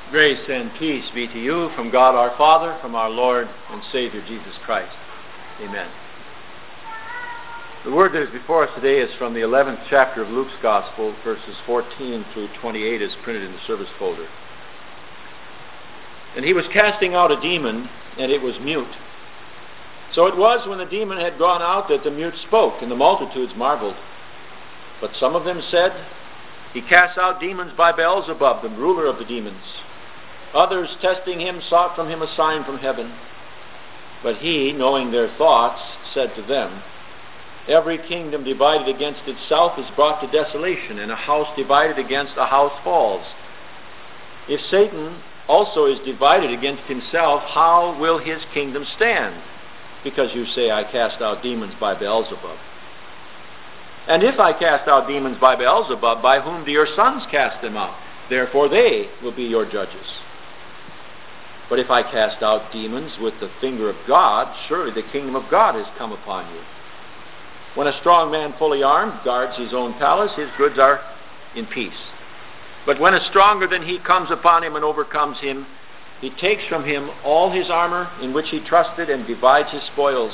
Grace and peace be to you from God our Father, from our Lord and Savior Jesus Christ. Amen. The word that is before us today is from the 11th chapter of Luke's Gospel, verses 14 through 28, as printed in the service folder. And he was casting out a demon, and it was mute. So it was when the demon had gone out that the mute spoke, and the multitudes marveled. But some of them said, He casts out demons by Beelzebub, the ruler of the demons. Others, testing him, sought from him a sign from heaven. But he, knowing their thoughts, said to them, Every kingdom divided against itself is brought to desolation, and a house divided against a house falls. If Satan also is divided against himself, how will his kingdom stand? Because you say, I cast out demons by Beelzebub. And if I cast out demons by Beelzebub, by whom do your sons cast them out? Therefore they will be your judges. But if I cast out demons with the finger of God, surely the kingdom of God has come upon you. When a strong man fully armed guards his own palace, his goods are in peace. But when a stronger than he comes upon him and overcomes him, he takes from him all his armor in which he trusted and divides his spoils.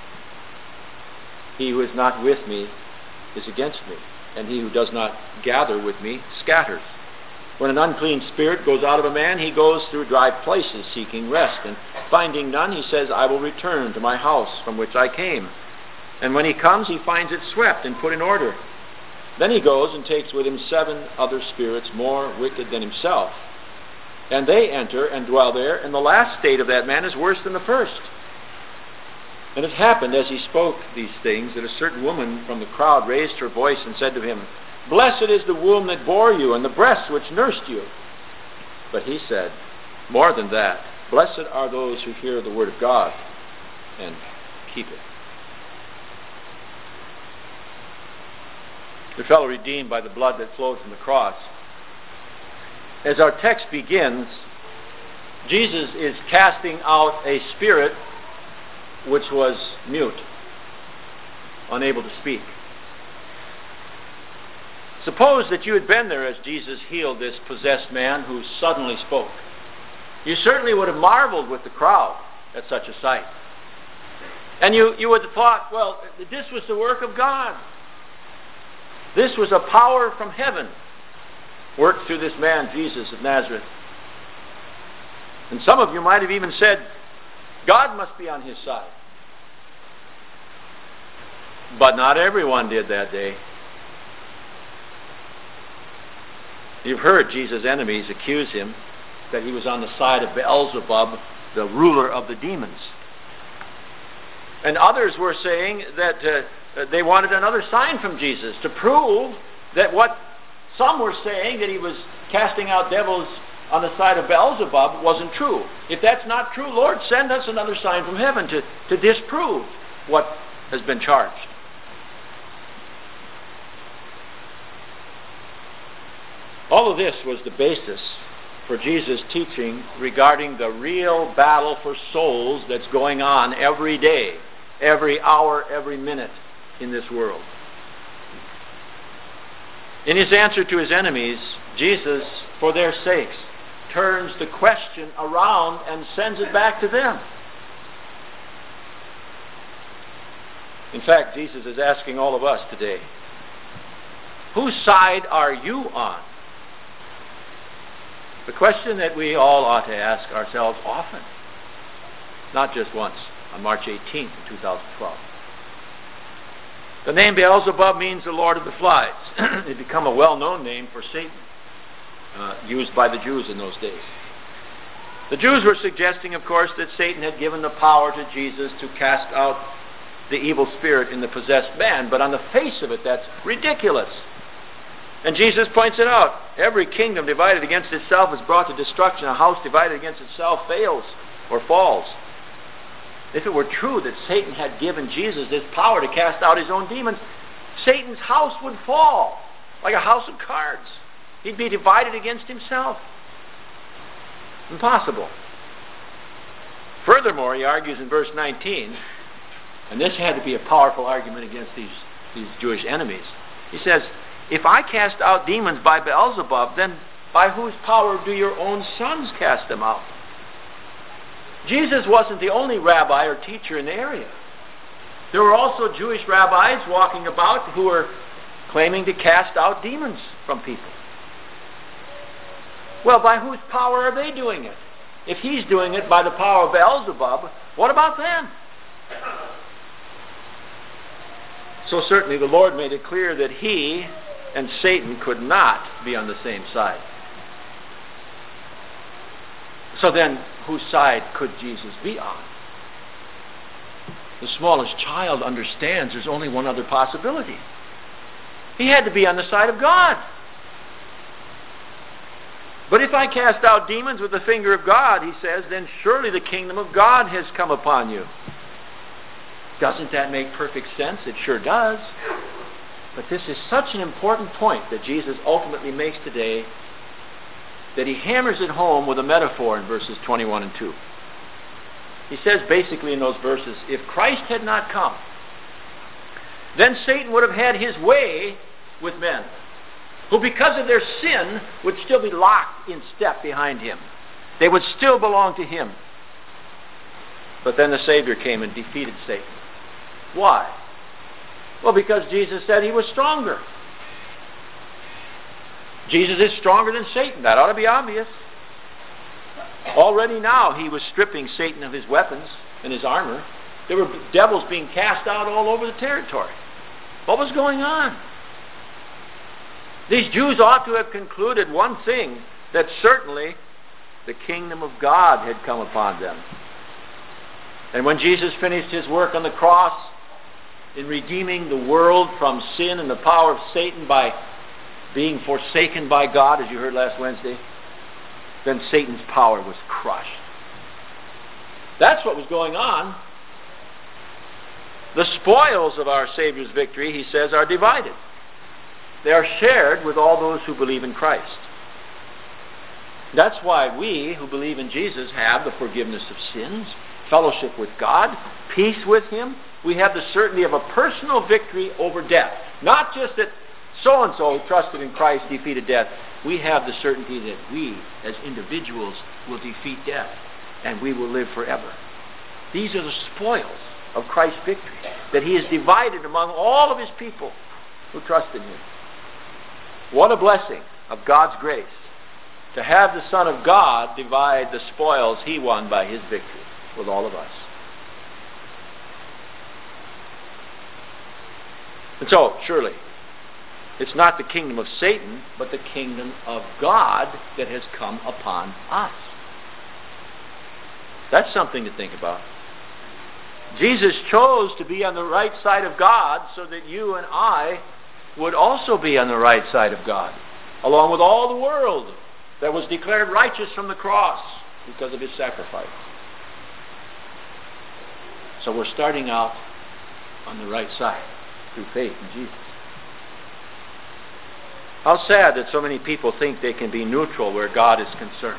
He who is not with me is against me, and he who does not gather with me scatters. When an unclean spirit goes out of a man, he goes through dry places seeking rest, and finding none, he says, I will return to my house from which I came. And when he comes, he finds it swept and put in order. Then he goes and takes with him 7 other spirits more wicked than himself. And they enter and dwell there, and the last state of that man is worse than the first. And it happened as he spoke these things that a certain woman from the crowd raised her voice and said to him, Blessed is the womb that bore you, and the breasts which nursed you. But he said, More than that, blessed are those who hear the word of God and keep it. The fellow redeemed by the blood that flowed from the cross. As our text begins, Jesus is casting out a spirit which was mute, unable to speak. Suppose that you had been there as Jesus healed this possessed man who suddenly spoke. You certainly would have marveled with the crowd at such a sight. And you would have thought, well, this was the work of God. This was a power from heaven worked through this man, Jesus of Nazareth. And some of you might have even said, God must be on his side. But not everyone did that day. You've heard Jesus' enemies accuse him that he was on the side of Beelzebub, the ruler of the demons. And others were saying that they wanted another sign from Jesus to prove that what some were saying, that he was casting out devils on the side of Beelzebub, wasn't true. If that's not true, Lord, send us another sign from heaven to disprove what has been charged. All of this was the basis for Jesus' teaching regarding the real battle for souls that's going on every day, every hour, every minute in this world. In his answer to his enemies, Jesus, for their sakes, turns the question around and sends it back to them. In fact, Jesus is asking all of us today, whose side are you on? The question that we all ought to ask ourselves often, not just once, on March 18th, 2012. The name Beelzebub means the Lord of the Flies. It had become a well-known name for Satan, used by the Jews in those days. The Jews were suggesting, of course, that Satan had given the power to Jesus to cast out the evil spirit in the possessed man, but on the face of it, that's ridiculous. And Jesus points it out. Every kingdom divided against itself is brought to destruction. A house divided against itself fails or falls. If it were true that Satan had given Jesus this power to cast out his own demons, Satan's house would fall like a house of cards. He'd be divided against himself. Impossible. Furthermore, he argues in verse 19, and this had to be a powerful argument against these Jewish enemies. He says, if I cast out demons by Beelzebub, then by whose power do your own sons cast them out? Jesus wasn't the only rabbi or teacher in the area. There were also Jewish rabbis walking about who were claiming to cast out demons from people. Well, by whose power are they doing it? If he's doing it by the power of Beelzebub, what about them? So certainly the Lord made it clear that he and Satan could not be on the same side. So then, whose side could Jesus be on? The smallest child understands there's only one other possibility. He had to be on the side of God. But if I cast out demons with the finger of God, he says, then surely the kingdom of God has come upon you. Doesn't that make perfect sense? It sure does. But this is such an important point that Jesus ultimately makes today that he hammers it home with a metaphor in verses 21 and 2. He says basically in those verses, if Christ had not come, then Satan would have had his way with men, who because of their sin would still be locked in step behind him. They would still belong to him. But then the Savior came and defeated Satan. Why? Well, because Jesus said he was stronger. Jesus is stronger than Satan. That ought to be obvious. Already now he was stripping Satan of his weapons and his armor. There were devils being cast out all over the territory. What was going on? These Jews ought to have concluded one thing, that certainly the kingdom of God had come upon them. And when Jesus finished his work on the cross in redeeming the world from sin and the power of Satan by being forsaken by God, as you heard last Wednesday, then Satan's power was crushed. That's what was going on. The spoils of our Savior's victory, he says, are divided. They are shared with all those who believe in Christ. That's why we who believe in Jesus have the forgiveness of sins, fellowship with God, peace with him. We have the certainty of a personal victory over death. Not just that so-and-so who trusted in Christ defeated death. We have the certainty that we, as individuals, will defeat death, and we will live forever. These are the spoils of Christ's victory, that he has divided among all of his people who trust in him. What a blessing of God's grace to have the Son of God divide the spoils he won by his victory with all of us. And so, surely, it's not the kingdom of Satan, but the kingdom of God that has come upon us. That's something to think about. Jesus chose to be on the right side of God so that you and I would also be on the right side of God, along with all the world that was declared righteous from the cross because of his sacrifice. So we're starting out on the right side through faith in Jesus. How sad that so many people think they can be neutral where God is concerned.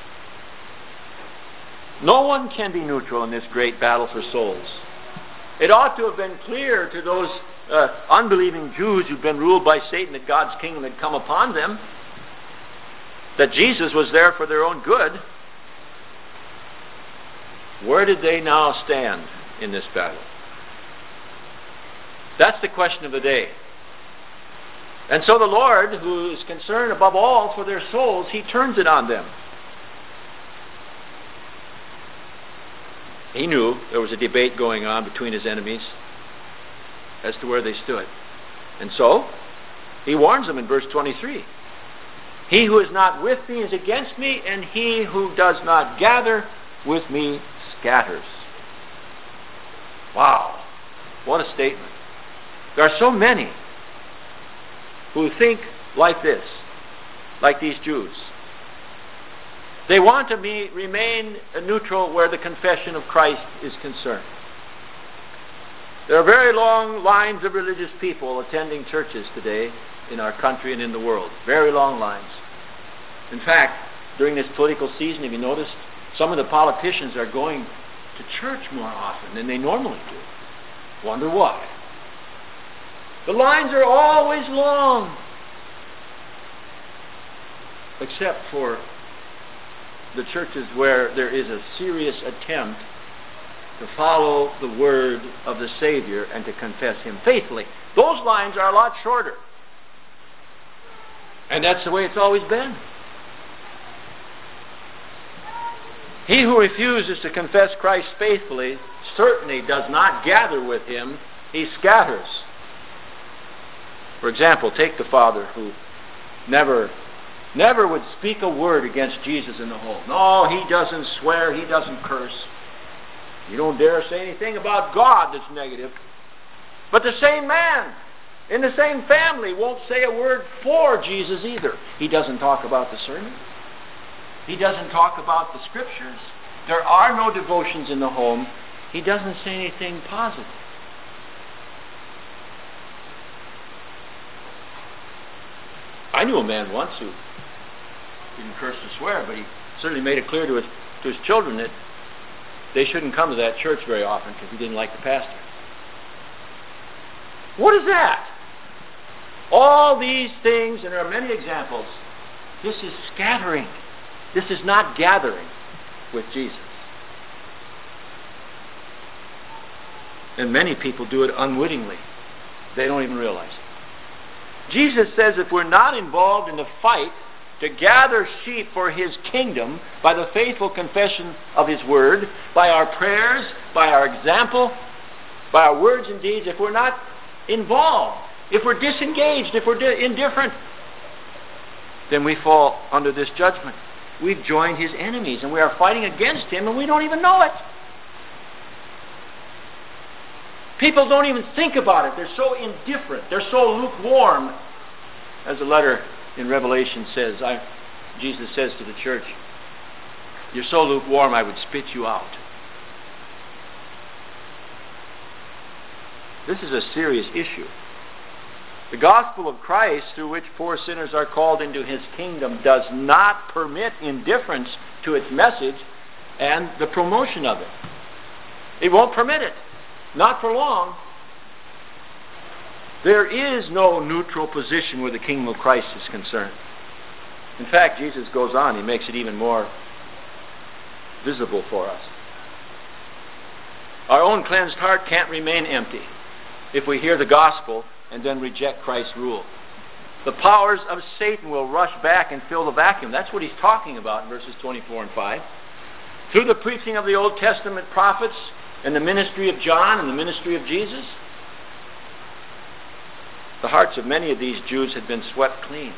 No one can be neutral in this great battle for souls. It ought to have been clear to those unbelieving Jews who'd been ruled by Satan that God's kingdom had come upon them, that Jesus was there for their own good. Where did they now stand in this battle? That's the question of the day. And so the Lord, who is concerned above all for their souls, he turns it on them. He knew there was a debate going on between his enemies as to where they stood. And so, he warns them in verse 23. He who is not with me is against me, and he who does not gather with me scatters. Wow, what a statement. There are so many who think like this, like these Jews. They want to remain neutral where the confession of Christ is concerned. There are very long lines of religious people attending churches today in our country and in the world. Very long lines. In fact, during this political season, have you noticed, some of the politicians are going to church more often than they normally do. Wonder why? The lines are always long. except for the churches where there is a serious attempt to follow the word of the Savior and to confess Him faithfully. Those lines are a lot shorter. And that's the way it's always been. He who refuses to confess Christ faithfully certainly does not gather with Him, he scatters. For example, take the father who never would speak a word against Jesus in the home. No, he doesn't swear, he doesn't curse. You don't dare say anything about God that's negative. But the same man in the same family won't say a word for Jesus either. He doesn't talk about the sermon. He doesn't talk about the Scriptures. There are no devotions in the home. He doesn't say anything positive. I knew a man once who didn't curse or swear, but he certainly made it clear to his children that they shouldn't come to that church very often because he didn't like the pastor. What is that? All these things, and there are many examples, this is scattering. This is not gathering with Jesus. And many people do it unwittingly. They don't even realize it. Jesus says if we're not involved in the fight to gather sheep for His kingdom by the faithful confession of His word, by our prayers, by our example, by our words and deeds, if we're not involved, if we're disengaged, if we're indifferent, then we fall under this judgment. We've joined His enemies and we are fighting against Him and we don't even know it. People don't even think about it. They're so indifferent. They're so lukewarm. As the letter in Revelation says, Jesus says to the church, "You're so lukewarm, I would spit you out." This is a serious issue. The gospel of Christ, through which poor sinners are called into His kingdom, does not permit indifference to its message and the promotion of it. It won't permit it. Not for long. There is no neutral position where the kingdom of Christ is concerned. In fact, Jesus goes on. He makes it even more visible for us. Our own cleansed heart can't remain empty if we hear the gospel and then reject Christ's rule. The powers of Satan will rush back and fill the vacuum. That's what he's talking about in verses 24 and 5. Through the preaching of the Old Testament prophets and the ministry of John and the ministry of Jesus, the hearts of many of these Jews had been swept clean.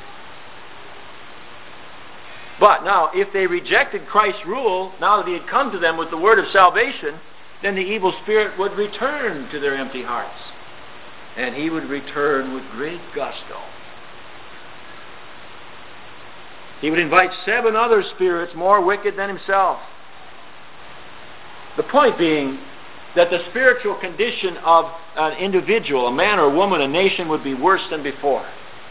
But now, if they rejected Christ's rule, now that He had come to them with the word of salvation, then the evil spirit would return to their empty hearts. And he would return with great gusto. He would invite 7 other spirits more wicked than himself. The point being that the spiritual condition of an individual, a man or a woman, a nation, would be worse than before.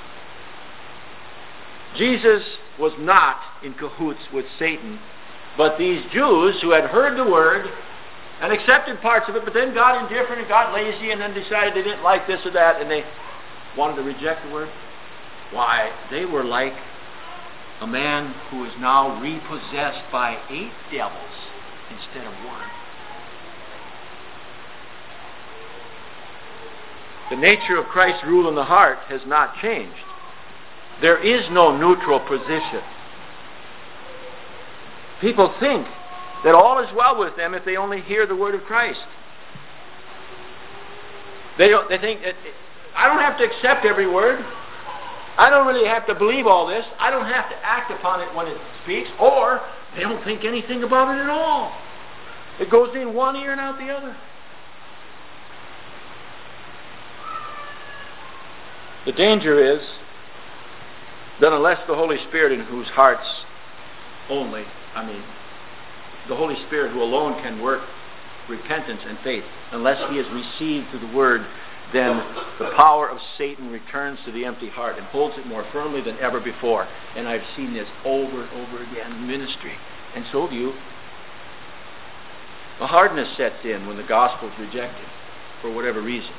Jesus was not in cahoots with Satan, but these Jews who had heard the word and accepted parts of it, but then got indifferent and got lazy and then decided they didn't like this or that and they wanted to reject the word. Why, they were like a man who is now repossessed by 8 devils instead of 1. The nature of Christ's rule in the heart has not changed. There is no neutral position. People think that all is well with them if they only hear the word of Christ. They think, I don't have to accept every word. I don't really have to believe all this. I don't have to act upon it when it speaks. Or they don't think anything about it at all. It goes in one ear and out the other. The danger is that unless the Holy Spirit, in whose hearts only, the Holy Spirit who alone can work repentance and faith, unless He is received through the Word, then the power of Satan returns to the empty heart and holds it more firmly than ever before. And I've seen this over and over again in ministry, and so have you. A hardness sets in when the gospel is rejected for whatever reason.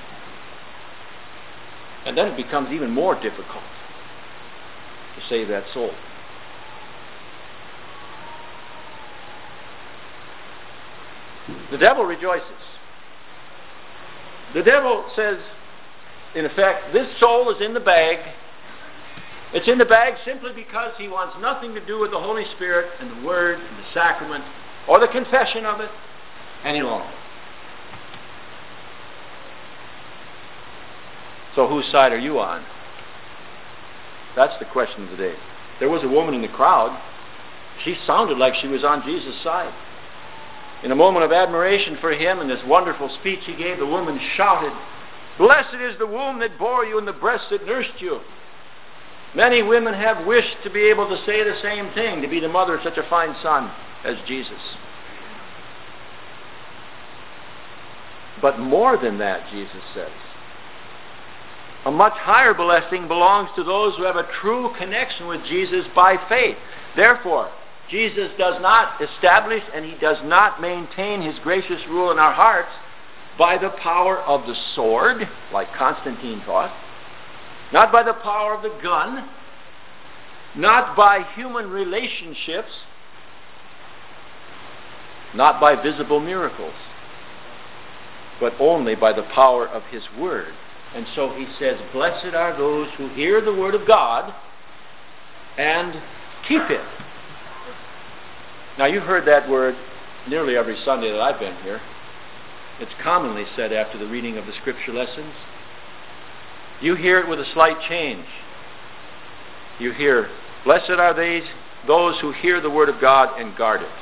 And then it becomes even more difficult to save that soul. The devil rejoices. The devil says, in effect, this soul is in the bag. It's in the bag simply because he wants nothing to do with the Holy Spirit and the Word and the sacrament or the confession of it any longer. So whose side are you on? That's the question of the day. There was a woman in the crowd. She sounded like she was on Jesus' side. In a moment of admiration for him and this wonderful speech he gave, the woman shouted, "Blessed is the womb that bore you and the breast that nursed you." Many women have wished to be able to say the same thing, to be the mother of such a fine son as Jesus. But more than that, Jesus says, a much higher blessing belongs to those who have a true connection with Jesus by faith. Therefore, Jesus does not establish and he does not maintain his gracious rule in our hearts by the power of the sword, like Constantine taught, not by the power of the gun, not by human relationships, not by visible miracles, but only by the power of his word. And so he says, blessed are those who hear the word of God and keep it. Now, you've heard that word nearly every Sunday that I've been here. It's commonly said after the reading of the scripture lessons. You hear it with a slight change. You hear, blessed are those who hear the word of God and guard it.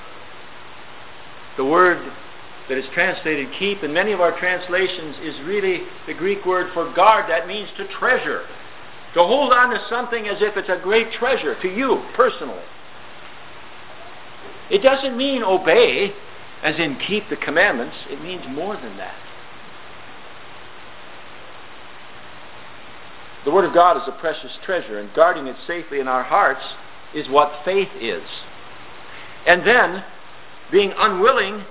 The word that is translated keep in many of our translations is really the Greek word for guard. That means to treasure, to hold on to something as if it's a great treasure to you personally. It doesn't mean obey, as in keep the commandments. It means more than that. The Word of God is a precious treasure, and guarding it safely in our hearts is what faith is. And then, being unwilling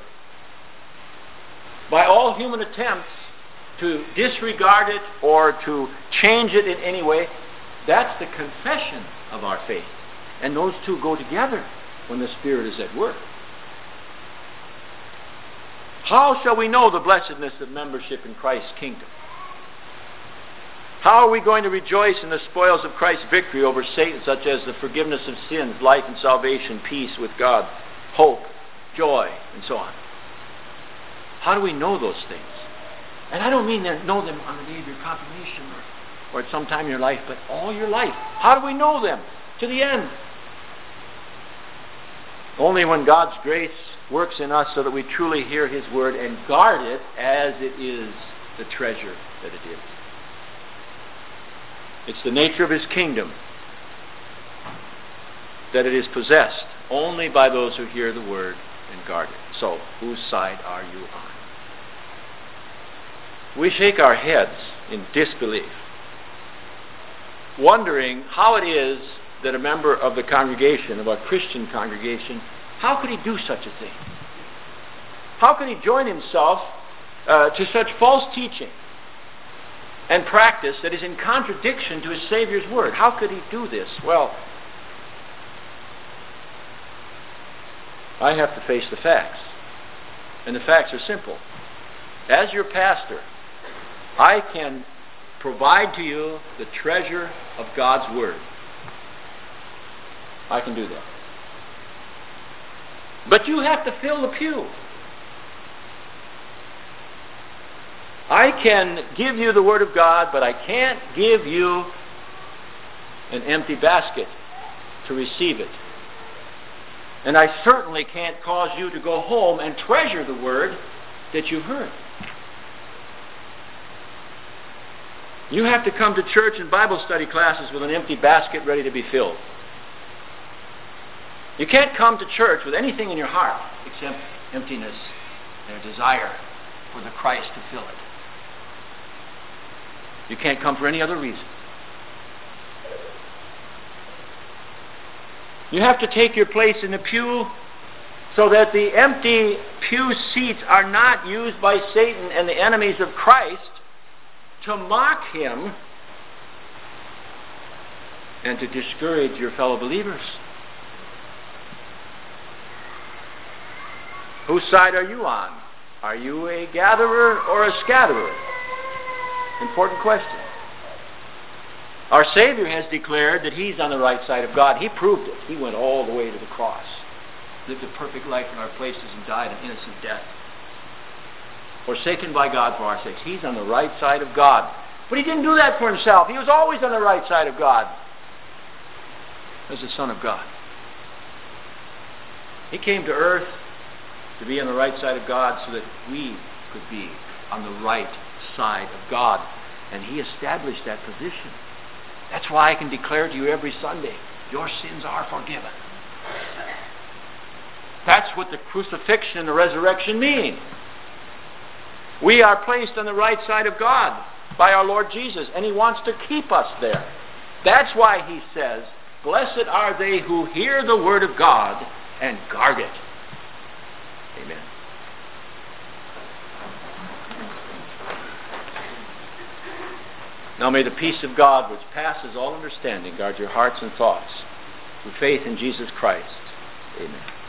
by all human attempts to disregard it or to change it in any way, that's the confession of our faith. And those two go together when the Spirit is at work. How shall we know the blessedness of membership in Christ's kingdom? How are we going to rejoice in the spoils of Christ's victory over Satan, such as the forgiveness of sins, life and salvation, peace with God, hope, joy, and so on? How do we know those things? And I don't mean to know them on the day of your confirmation or at some time in your life, but all your life. How do we know them? To the end. Only when God's grace works in us so that we truly hear his word and guard it as it is the treasure that it is. It's the nature of his kingdom that it is possessed only by those who hear the word and guard it. So, whose side are you on? We shake our heads in disbelief, wondering how it is that a member of the congregation, of a Christian congregation, how could he do such a thing? How could he join himself to such false teaching and practice that is in contradiction to his Savior's word? How could he do this? Well, I have to face the facts. And the facts are simple. As your pastor, I can provide to you the treasure of God's word. I can do that. But you have to fill the pew. I can give you the word of God, but I can't give you an empty basket to receive it. And I certainly can't cause you to go home and treasure the word that you've heard. You have to come to church and Bible study classes with an empty basket ready to be filled. You can't come to church with anything in your heart except emptiness and a desire for the Christ to fill it. You can't come for any other reason. You have to take your place in the pew so that the empty pew seats are not used by Satan and the enemies of Christ to mock him and to discourage your fellow believers. Whose side are you on? Are you a gatherer or a scatterer? Important question. Our Savior has declared that He's on the right side of God. He proved it. He went all the way to the cross, lived a perfect life in our places, and died an innocent death. Forsaken by God for our sakes. He's on the right side of God. But He didn't do that for Himself. He was always on the right side of God as the Son of God. He came to earth to be on the right side of God so that we could be on the right side of God. And He established that position. That's why I can declare to you every Sunday, your sins are forgiven. That's what the crucifixion and the resurrection mean. We are placed on the right side of God by our Lord Jesus, and He wants to keep us there. That's why He says, blessed are they who hear the word of God and guard it. Amen. Now may the peace of God, which passes all understanding, guard your hearts and thoughts through faith in Jesus Christ. Amen.